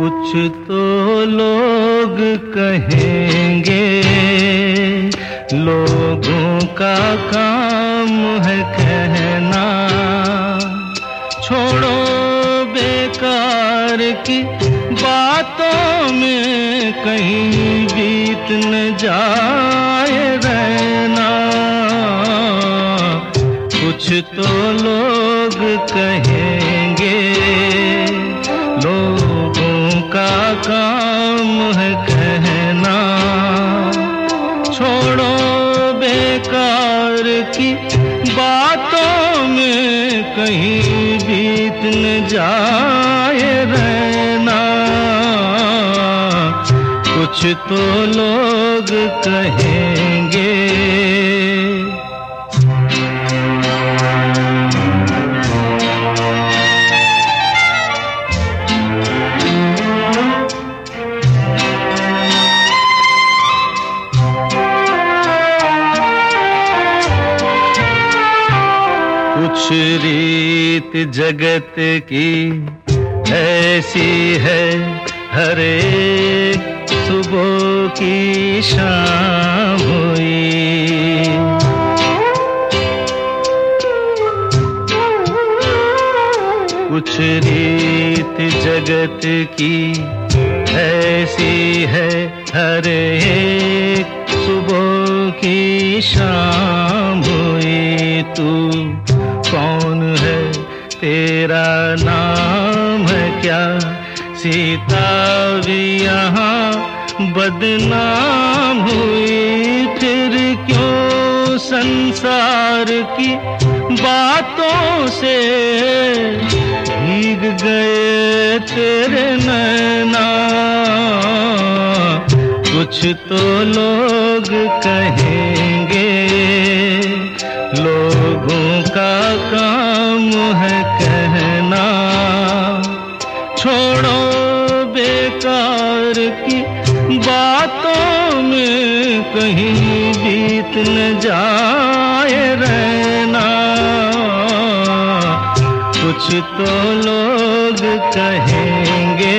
कुछ तो लोग कहेंगे, लोगों का काम है कहना। छोड़ो बेकार की बातों में कहीं बीत न जाए रहना। कुछ तो लोग कहेंगे, लोगों का काम है कहना। छोड़ो बेकार की बातों में कहीं बीत न जाए रहना। कुछ तो लोग कहेंगे। कुछ रीत जगत की ऐसी है, हर एक सुबह की शाम हुई। कुछ रीत जगत की ऐसी है, हर एक सुबह की शाम हुई। तू कौन है, तेरा नाम है क्या? सीता भी यहाँ बदनाम हुई। फिर क्यों संसार की बातों से भीग गए तेरे नैना। कुछ तो लोग कहेंगे, लोगों का काम है कहना। छोड़ो बेकार की बातों में कहीं बीत न जाए रहना। कुछ तो लोग कहेंगे।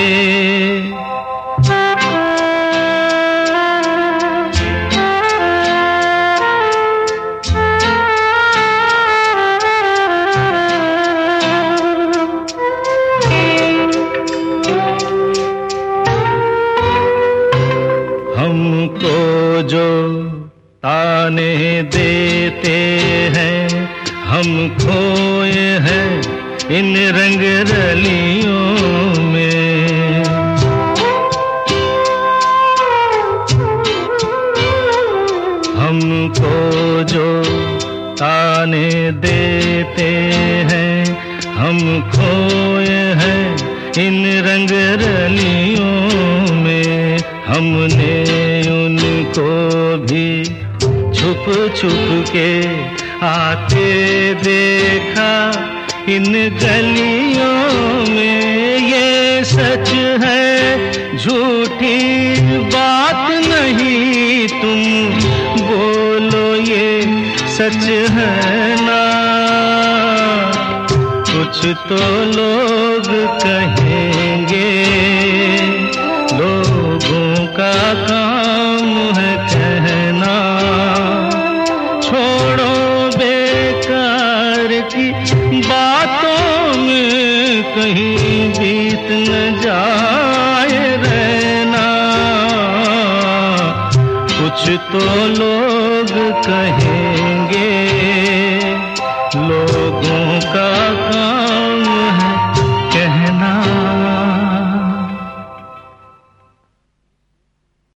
हमको जो ताने देते हैं, हम खोए हैं इन रंग रलियों में। हमको जो ताने देते हैं, हम खोए हैं इन रंग रलियों में। हमने उनको भी छुप छुप के आते देखा इन गलियों में। ये सच है, झूठी बात नहीं, तुम बोलो ये सच है ना? कुछ तो लोग कहेंगे, लोगों का काम है कहना। छोड़ो बेकार की बातों में कहीं बीत न जाए रहना। कुछ तो लोग कहेंगे, लोगों का काम